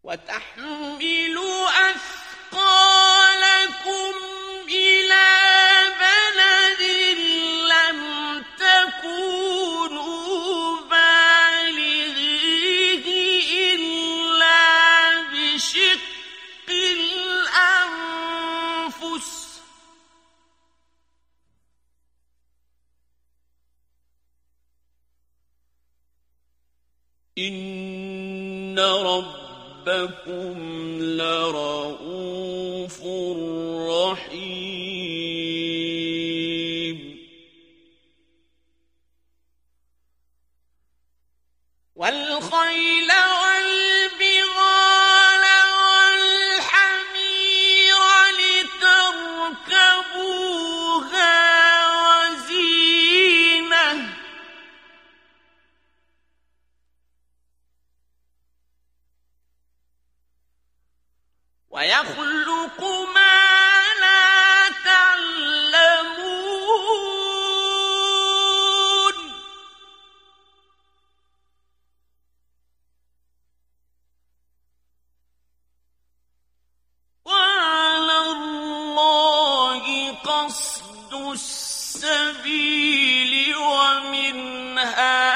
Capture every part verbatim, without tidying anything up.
وتحمل أثقالكم إلى بلد لم تكونوا بالغيه إلا بشق الأنفس إن ربكم لرؤوف رحيم والخيل والبغال والحمير لتركبوها وزينة ويخلق ما لا تعلمون وعلى الله قصد السبيل ومنها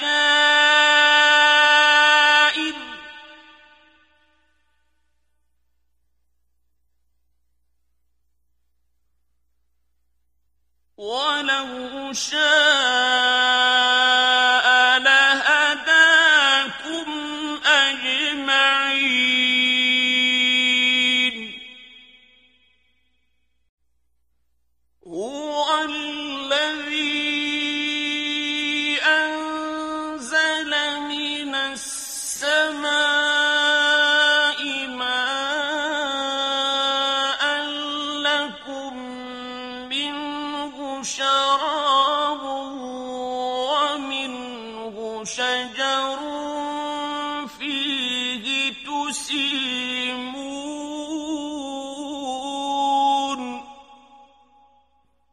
جائر ولو شاء لهداكم أجمعين هو الذي أنزل من السماء ماء لكم منه شراب ومنه شجر فيه تسير